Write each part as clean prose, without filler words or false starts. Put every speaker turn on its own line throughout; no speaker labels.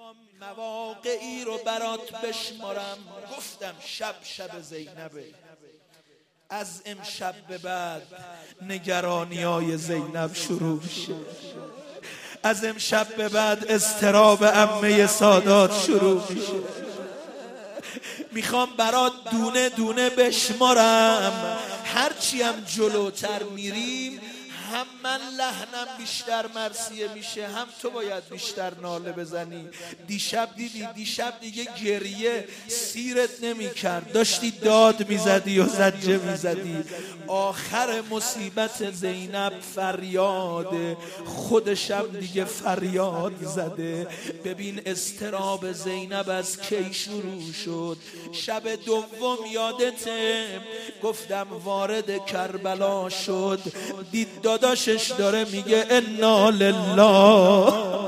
مواقعی رو برات بشمارم. گفتم شب زینبه. از امشب به بعد نگرانی‌های زینب شروع میشه. از امشب به بعد اضطراب عمه سادات شروع میشه. میخوام برات دونه دونه بشمارم. هرچی هم جلوتر میریم هم من لحنم بیشتر مرثیه میشه، هم تو باید بیشتر ناله بزنی. دیشب دیدی، دیشب دیگه گریه سیرت نمیکرد، داشتی داد میزدی و زجه میزدی. آخر مصیبت زینب فریاده، خودشم دیگه فریاد زده. ببین اضطراب زینب از کی شروع شد. شب دوم یادته گفتم وارد کربلا شد، دید داداشش داره میگه انا لله،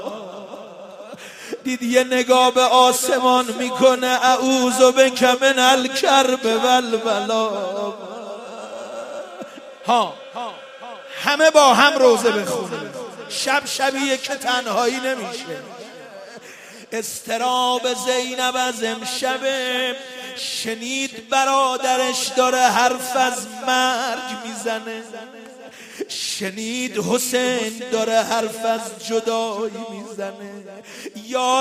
دید یه نگاه به آسمان میکنه اعوذ بک من الکرب والبلا. همه با هم روزه بخونیم. شبیه که تنهایی نمیشه. اضطراب زینب از امشب، شنید برادرش داره حرف از مرگ میزنه، شنید حسین داره حرف از جدایی میزنه. یا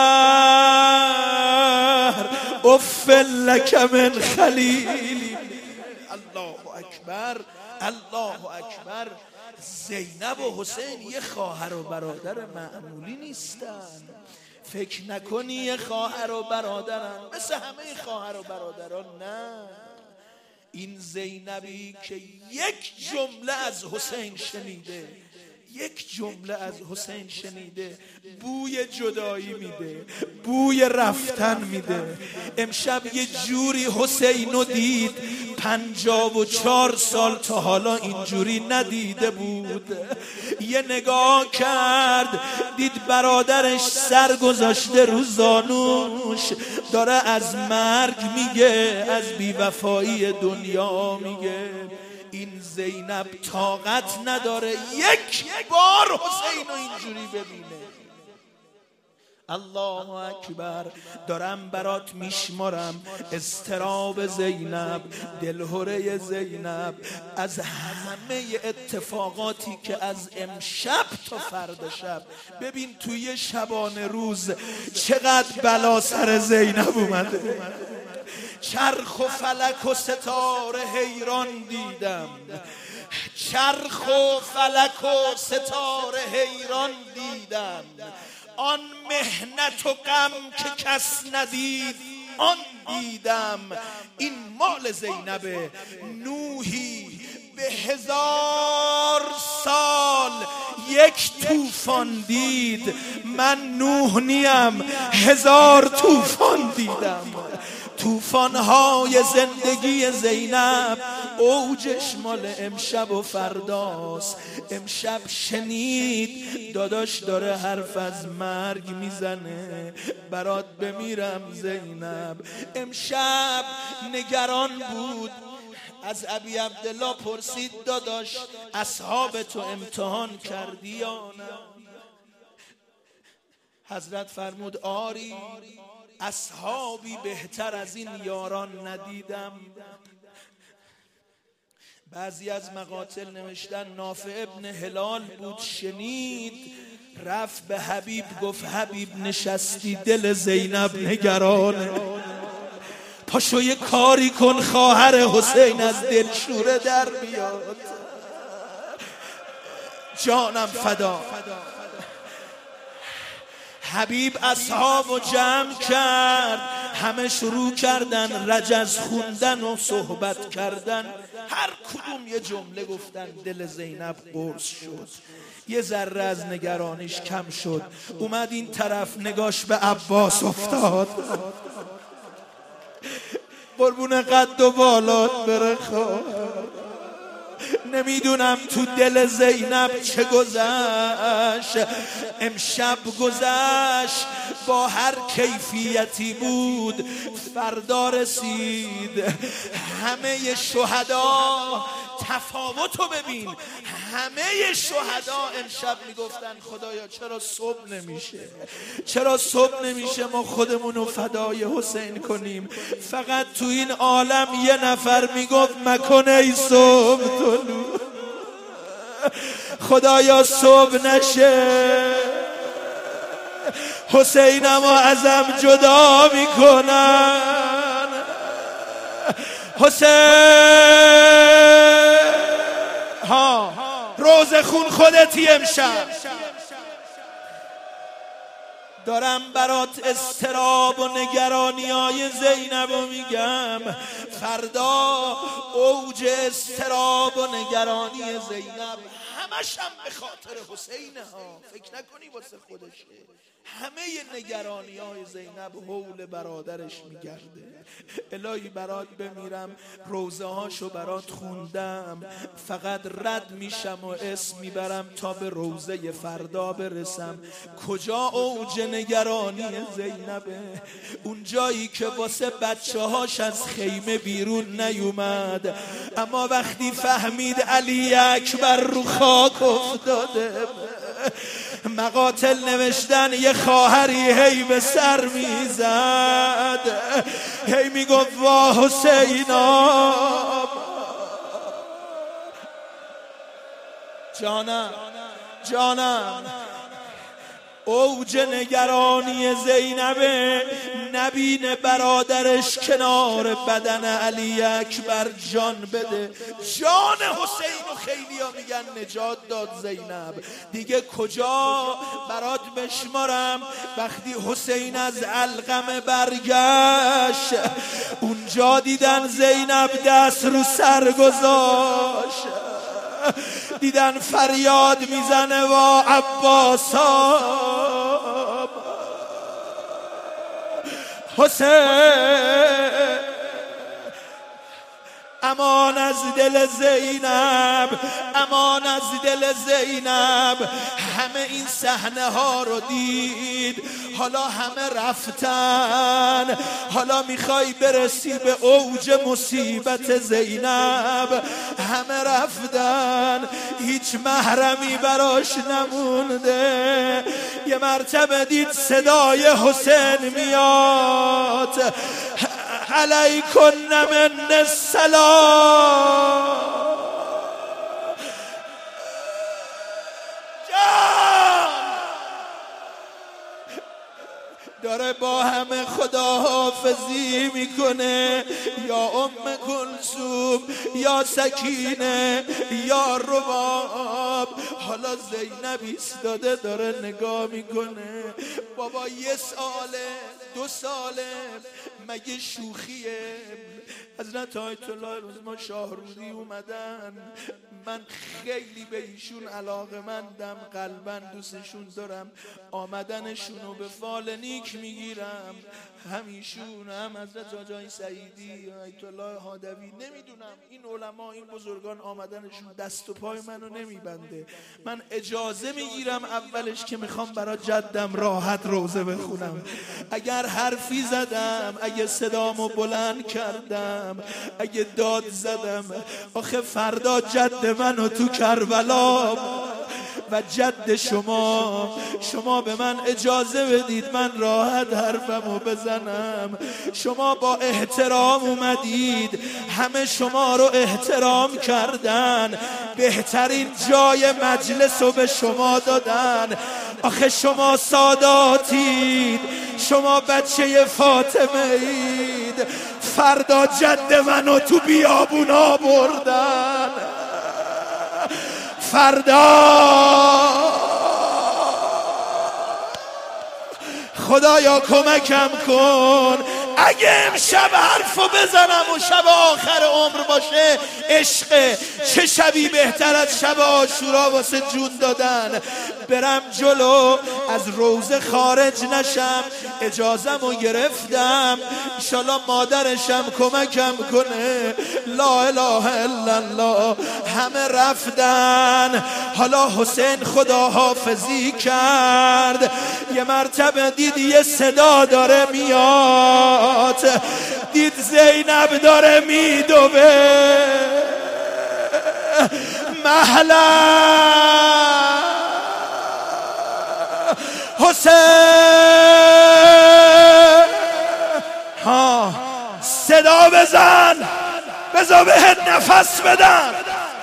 دهر اف لک من خلیلی. الله اکبر، الله اکبر. زینب و حسین یه خواهر و برادر معمولی نیستن. فکر نکنی یه خواهر و برادرن مثل همه خواهر و برادران، نه. این زینبی که یک جمله از حسین شنیده، یک جمله از حسین شنیده، بوی جدایی میده، بوی رفتن میده. امشب یه جوری حسینو دید 54 سال تا حالا اینجوری ندیده بود. یه نگاه کرد دید برادرش سر گذاشته رو زانوش، داره از مرگ میگه، از بیوفایی دنیا میگه. این زینب طاقت نداره یک بار حسین رو اینجوری ببینه. الله اکبر. دارم برات میشمارم اضطراب زینب، دلهره زینب، از همه اتفاقاتی که از امشب تا فردا شب. ببین توی شبانه روز چقدر بلا سر زینب اومده. چرخ و فلک و ستاره حیران دیدم، چرخ و فلک و ستاره حیران دیدم. آن مهنت و غم که کس ندید آن دیدم. این مال زینبه. نوحی به 1000 سال یک طوفان دید، من نوح نیم 1000 طوفان دیدم. طوفان‌های زندگی زینب اوجش مال امشب و فرداست. امشب شنید داداش داره حرف از مرگ میزنه، برات بمیرم زینب. امشب نگران بود. از ابی عبدالله پرسید داداش اصحاب تو امتحان کردی یا نه؟ حضرت فرمود آری، اصحابی بهتر از این یاران ندیدم. بعضی از مقاتل نوشتن نافع ابن هلال بود، شنید رفت به حبیب گفت حبیب نشستی دل زینب نگرانه، پاشو یه کاری کن خواهر حسین از دلشوره در بیاد. جانم فدا. حبیب اصحابو جمع کرد، همه شروع کردن رجز خوندن و صحبت کردن. هر کدوم یه جمله گفتن. دل زینب قرص شد، یه ذره از نگرانیش کم شد. اومد این طرف نگاش به عباس افتاد. قربون قد و بالات بره خواهر، نمیدونم تو دل زینب چه گذشت. امشب گذشت با هر کیفیتی بود فردا رسید. همه شهدا تفاوتو ببین، همه شهدا امشب میگفتن خدایا چرا صبح نمیشه، چرا صبح نمیشه ما خودمونو فدای حسین کنیم. فقط تو این عالم یه نفر میگفت مکن ای صبح طلوع، خدایا صبح نشه، حسینمو ازم جدا میکنن. حسین ها روز خون خودتی امشب، دارم برات استراب و نگرانیای زینبو میگم. فردا اوج استراب و نگرانی زینب همش هم به خاطر حسینه ها، فکر نکنی واسه خودشه. همه نگرانی های زینب حول برادرش میگرده. الهی برات بمیرم، روزه هاشو برات خوندم، فقط رد میشم و اسم میبرم تا به روزه فردا برسم. کجا اوج نگرانی زینبه؟ اون جایی که واسه بچه هاش از خیمه بیرون نیومد، اما وقتی فهمید علی اکبر رو خاک افتاده، مقاتل نوشتن یه خواهری هی به سر میزد، هی میگفت وا حسینم، جانم جانم. اوج نگرانی زینبه نبینه برادرش کنار بدن علی اکبر جان بده. جان حسین و خیلی ها میگن نجات داد زینب. دیگه کجا برات بشمارم وقتی حسین از علقمه برگشت، اونجا دیدن زینب دست رو سر گذاشت، دیدن فریاد میزنه وا عباسا. حسین امان از دل زینب، امان از دل زینب. همه این صحنه ها رو دید، حالا همه رفتن، حالا میخوای برسی به اوج مصیبت زینب. همه رفتن، هیچ محرمی براش نمونده. یه مرتبه دید صدای حسین میاد، علیکن من السلام. داره با همه خداحافظی میکنه، یا ام کلثوم، یا سکینه، یا رباب. حالا زینب ایستاده داره نگاه میکنه. بابا یه ساله، 2 ساله، مگه شوخیه؟ حضرت آیت الله ما شاهرودی اومدن، من خیلی به ایشون علاقه‌مندم، قلباً دوستشون دارم، آمدنشون رو به فال نیک میگیرم. همیشون هم حضرت آقای سعیدی، آیت الله هادوی، نمیدونم این علما، این بزرگان آمدنشون دست و پای منو نمیبنده. من اجازه میگیرم اولش که میخوام برای جدم راحت روزه بخونم. اگر حرفی زدم، اگه صدامو بلند کردم، اگه داد زدم، آخه فردا جد منو تو کربلا و جد شما به من اجازه بدید من راحت حرفمو بزنم. شما با احترام اومدید، همه شما رو احترام کردن، بهترین جای مجلس رو به شما دادن. آخه شما ساداتید، شما بچه فاطمه اید. فردا جد منو تو بیابونا بردن، فردا خدایا کمکم کن. اگه امشب حرفو بزنم و شب آخر عمر باشه، عشق چه شبی بهتر از شب عاشورا واسه جون دادن. برم جلو، از روزه خارج نشم. اجازمو گرفتم، انشالله مادرشم کمکم کنه. لا اله الا الله. همه رفتن. حالا حسین خدا حافظی کرد. یه مرتبه دید یه صدا داره میاد، دید زینب داره میدوه. مهلا حسین، ها صدا بزن، بذار بهت نفس بدم.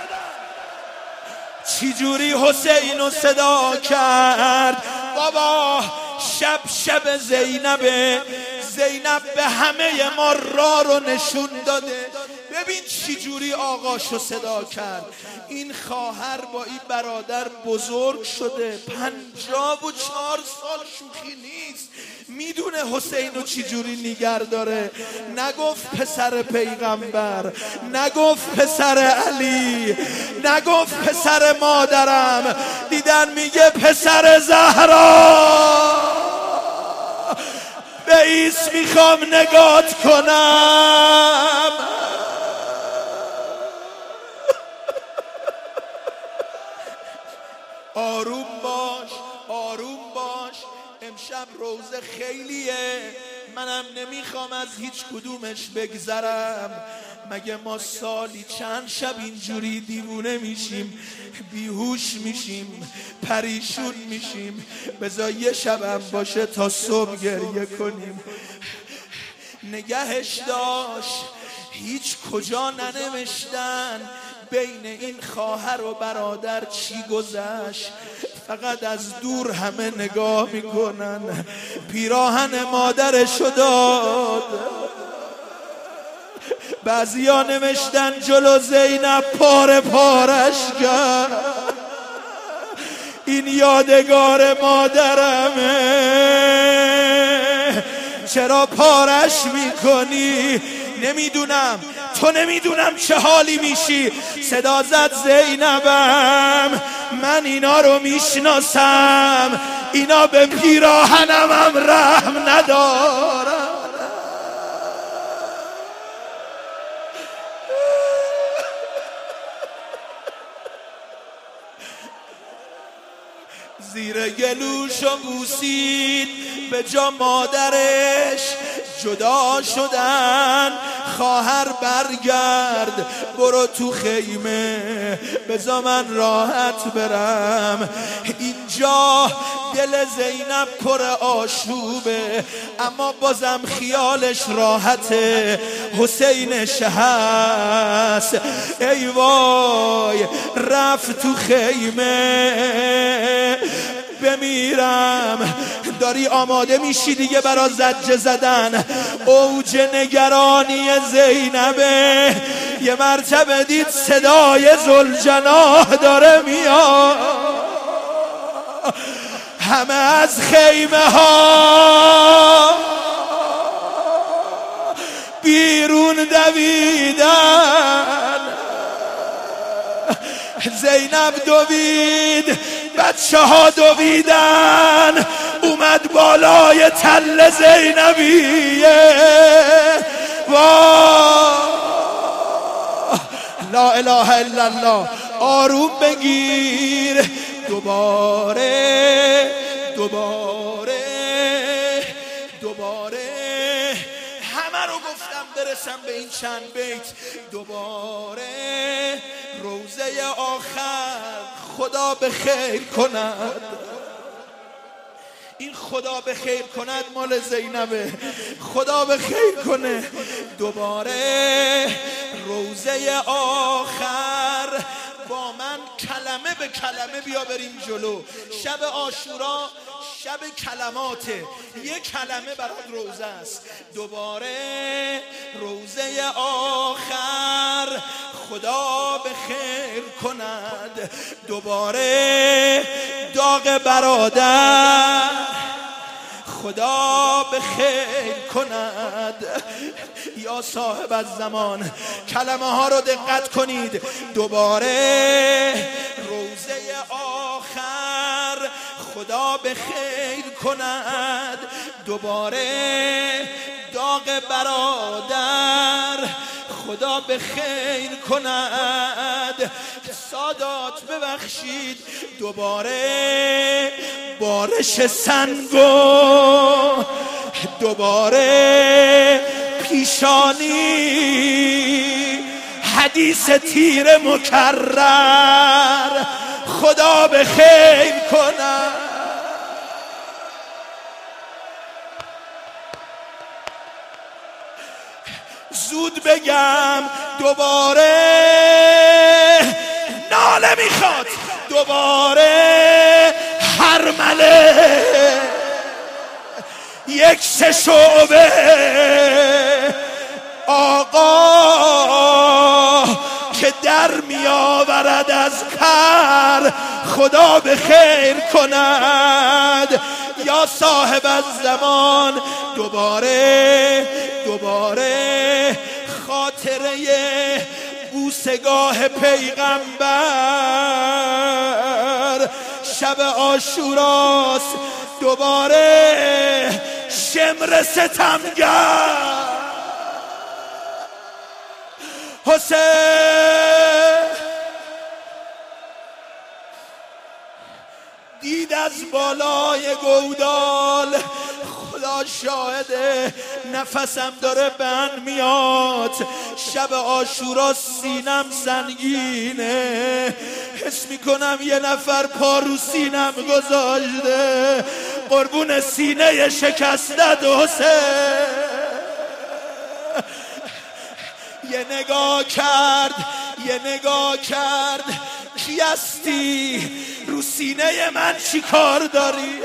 چی جوری حسین رو صدا کرد؟ بابا شب زینبه. زینب به همه ما راه رو نشون داده. ببین چی جوری آقاشو صدا کرد. این خواهر با این برادر بزرگ شده، 54 سال شوخی نیست. میدونه حسین رو چی جوری نیگر داره. نگفت پسر پیغمبر، نگفت پسر علی، نگفت پسر مادرم، دیدن میگه پسر زهرا. بیس میخوام نگات کنم. آروم باش، آروم باش. امشب روزه خیلیه، منم نمیخوام از هیچ کدومش بگذرم. مگه ما سالی چند شب اینجوری دیوونه میشیم، بیهوش میشیم، پریشون میشیم؟ بذار یه شبم باشه تا صبح گریه کنیم. نگهش داشت، هیچ کجا ننوشتن بین این خواهر و برادر چی گذشت. فقط از دور همه نگاه میکنن. پیراهن مادرشو داد. بعضیا نوشتن جلو زینب پاره پارش کرد. این یادگار مادرمه، چرا پارش میکنی؟ نمیدونم، تو نمیدونم چه حالی میشی. صدا زد زینبم، من اینا رو میشناسم، اینا به پیراهنم هم رحم ندارم. زیر گلوشو بوسید، به جا مادرش جدا شدن. خواهر برگرد، برو تو خیمه، بذار من راحت برم. اینجا دل زینب پر آشوبه، اما بازم خیالش راحته، حسینش هست. ای وای، رفت تو خیمه. بمیرم. داری آماده میشی دیگه برا زجه زدن. اوج نگرانی زینبه. یه مرتبه دید صدای ذوالجناح داره میاد. همه از خیمه ها بیرون دویدن. زینب دوید، بچه ها دویدن. اومد بالای تل زینبیه. لا اله الا الله. آروم بگیر. دوباره همه رو گفتم برسم به این چند بیت. دوباره روزه آخر، خدا به خیر کند. این خدا به خیر کند مال زینبه. خدا به خیر کنه. دوباره روزه آخر، با من کلمه به کلمه بیا بریم جلو. شب عاشورا شب کلماته، یک کلمه برات روزه است. دوباره روزه آخر، خدا به خیر کند. دوباره داغ برادر، خدا به خیر کند. یا صاحب الزمان، کلمه ها رو دقت کنید. دوباره روزه آخر، خدا به خیر کند دوباره داغ برادر، خدا به خیر کند. سادات ببخشید دوباره بارش سنگو، دوباره پیشانی حدیث تیر مکرر، خدا به خیر کند. زود بگم دوباره ناله میخواد، دوباره هرمله یک سه شعبه آقا که در میآورد از کر، خدا به خیر کند. یا صاحب الزمان دوباره خاطره بوسگاه پیغمبر، شب عاشوراست دوباره شمر ستمگر. حسین دید از بالای گودال، خدا شاهده نفسم داره بند میاد، شب عاشورا سینم سنگینه، حس میکنم یه نفر پا رو سینم گذاشته، قربون سینه شکستت حسین. یه نگاه کرد کی هستی؟ رو سینه من چی کار داری؟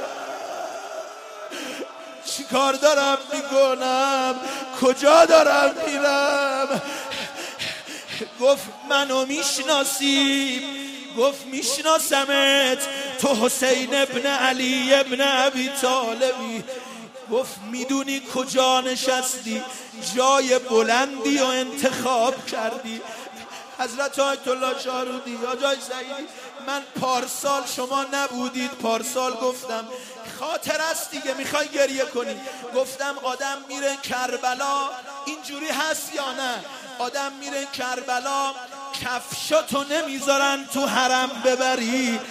چی کار دارم میکنم؟ کجا دارم میرم؟ گفت منو میشناسی؟ گفت میشناسمت، تو حسین ابن علی ابن ابی طالبی. گفت میدونی کجا نشستی؟ جای بلندی و انتخاب کردی. حضرت آیت الله شارودی یا جای سعیدی، من پارسال شما نبودید، پارسال گفتم خاطر است دیگه، میخوای گریه کنی؟ گفتم آدم میره کربلا اینجوری هست یا نه؟ آدم میره کربلا کفشاتو نمیذارن تو حرم ببری.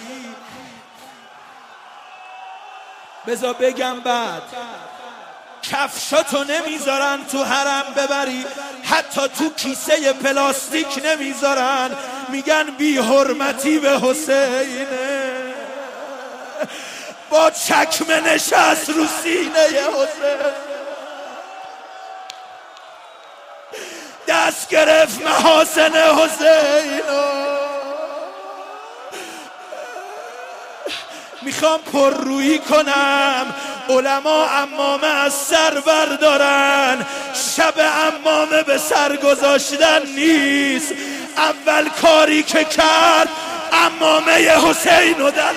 بذار بگم بعد، کفشاتو نمیذارن تو حرم ببری، حتی تو کیسه پلاستیک نمیذارن، میگن بی حرمتی به حسینه. با چکمه نشست رو سینه حسین، دست گرفت محاسن حسین. میخوام پررویی کنم، علما عمامه از سر بردارن، شب عمامه به سر گذاشتن نیست، اول کاری که کرد عمامه حسین رو در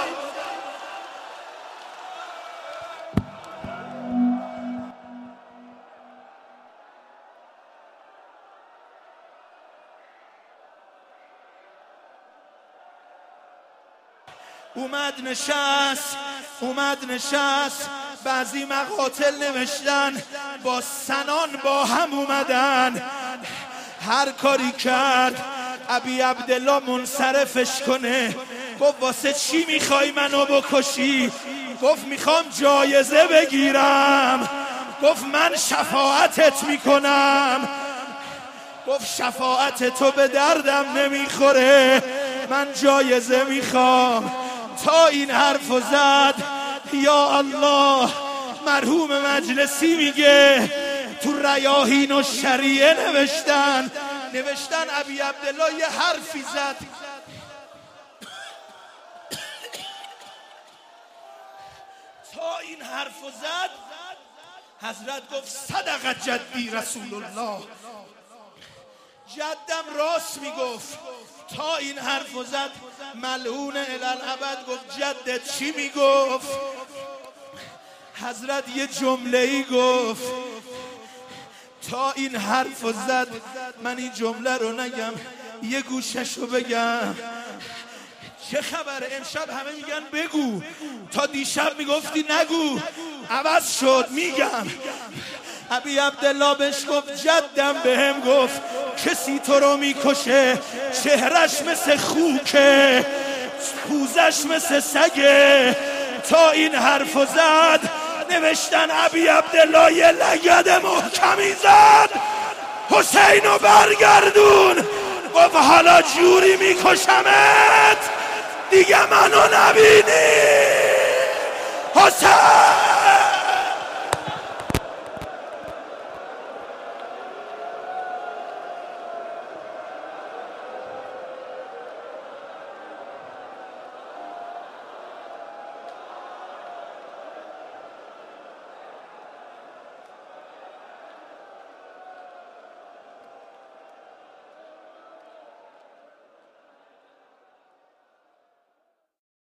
اومد نشست. بعضی مقاتل نوشتن با سنان با هم اومدن، هر کاری کرد ابی عبدالله منصرفش کنه. گفت واسه چی میخوای منو بکشی؟ گفت میخوام جایزه بگیرم. گفت من شفاعتت میکنم. گفت شفاعت تو به دردم نمیخوره، من جایزه میخوام. تا این حرفو زد یا الله، مرحوم مجلسی میگه تو ریاحین و شریعه نوشتن ابی عبدالله یه حرفی زد، تا این حرفو زد حضرت گفت صدق جدی رسول الله، جدم راست میگفت. تا این حرفو زد ملعون الالعبد گفت جدت چی میگفت؟ حضرت یه جمله ای گفت، تا این حرفو زد من این جمله رو نگم، یه گوششو بگم. چه خبره؟ امشب همه میگن بگو، تا دیشب میگفتی نگو. عوض شد، میگم. ابی عبدالله بهش گفت جدم بهم گفت کسی تو رو میکشه چهرش مثل خوکه، پوزش مثل سگه. تا این حرفو زد نوشتن ابی عبدالله یه لگد محکمی زد، حسینو برگردون. گفت حالا جوری میکشمت دیگه منو نبینی. حسین